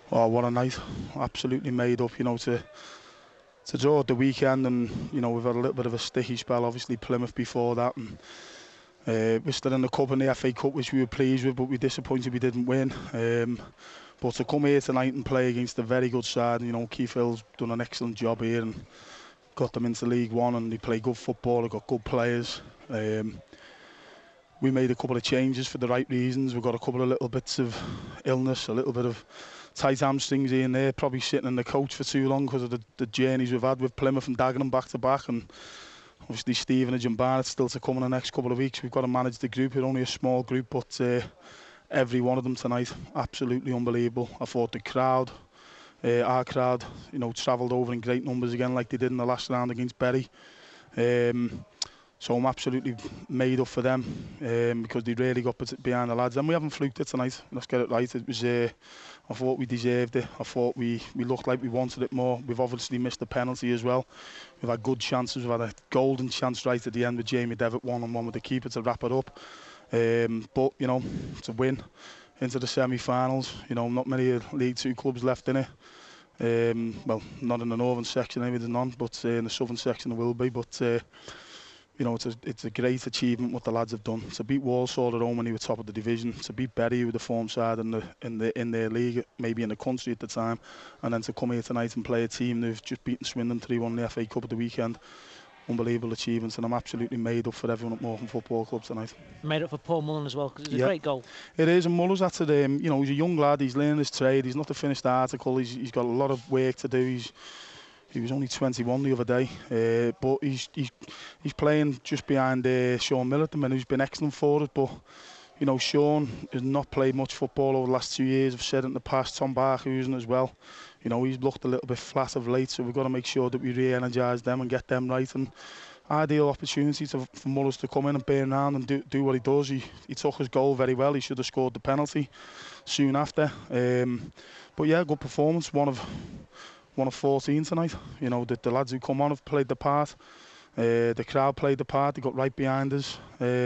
Oh, what a night! Absolutely made up, to draw at the weekend, and we've had a little bit of a sticky spell. Obviously Plymouth before that, and we're still in the cup and the FA Cup, which we were pleased with, but we're disappointed we didn't win. But to come here tonight and play against a very good side, Keith Hill's done an excellent job here and got them into League One, and they play good football. They've got good players. We made a couple of changes for the right reasons. We've got a couple of little bits of illness, a little bit of tight hamstrings here and there, probably sitting in the coach for too long because of the journeys we've had with Plymouth and Dagenham back to back, and obviously Stevenage and Barnet still to come in the next couple of weeks. We've got to manage the group. We're only a small group, but every one of them tonight, absolutely unbelievable. I thought the crowd, our crowd, travelled over in great numbers again like they did in the last round against Bury. So I'm absolutely made up for them because they really got behind the lads, and we haven't fluked it tonight. Let's get it right. It was, I thought we deserved it. I thought we looked like we wanted it more. We've obviously missed the penalty as well. We've had good chances. We've had a golden chance right at the end with Jamie Devitt one-on-one with the keeper to wrap it up. But to win into the semi-finals, not many League Two clubs left in it. Well, not in the northern section, maybe there's none, but in the southern section there will be. But it's a great achievement what the lads have done. To beat Walsall at home when they were top of the division, to beat Bury with the form side in their league, maybe in the country at the time, and then to come here tonight and play a team who've just beaten Swindon 3-1 in the FA Cup at the weekend. Unbelievable achievements, and I'm absolutely made up for everyone at Morecambe Football Club tonight. Made up for Paul Mullen as well, because it's a great goal. It is, and Mullen's at it. He's a young lad. He's learning his trade. He's not a finished article. He's got a lot of work to do. He was only 21 the other day, but he's playing just behind Sean Miller at the minute, who's been excellent for us. But Sean has not played much football over the last 2 years. I've said it in the past. Tom Barker as well. He's looked a little bit flat of late, so we've got to make sure that we re-energise them and get them right. And ideal opportunity for Mullers to come in and burn around and do what he does. He took his goal very well. He should have scored the penalty soon after. But yeah, good performance. One of 14 tonight. The lads who come on have played the part. The crowd played the part. They got right behind us.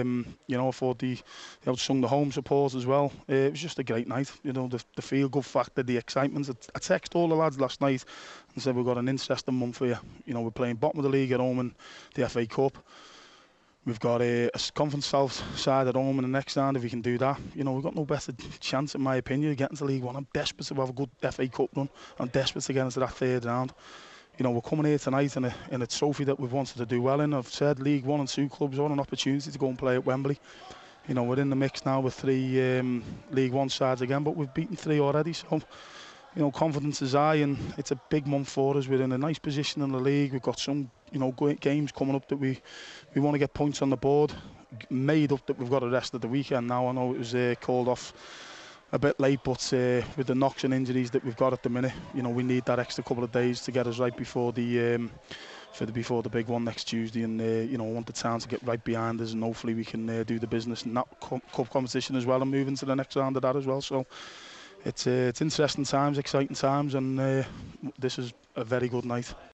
I thought they outsung the home support as well. It was just a great night. The feel-good factor, the excitement. I texted all the lads last night and said we've got an interesting month for you. We're playing bottom of the league at home in the FA Cup. We've got a Conference South side at home in the next round. If we can do that, we've got no better chance, in my opinion, of getting to League One. I'm desperate to have a good FA Cup run. I'm desperate to get into that third round. We're coming here tonight in a trophy that we've wanted to do well in. I've said League One and 2 clubs are an opportunity to go and play at Wembley. We're in the mix now with 3 League One sides again, but we've beaten 3 already. So, confidence is high, and it's a big month for us. We're in a nice position in the league. We've got some, great games coming up that we want to get points on the board. Made up that we've got a rest of the weekend now. I know it was called off a bit late, but with the knocks and injuries that we've got at the minute, we need that extra couple of days to get us right before the big one next Tuesday, and I want the town to get right behind us, and hopefully we can do the business in that cup competition as well and move into the next round of that as well. So it's interesting times, exciting times, and this is a very good night.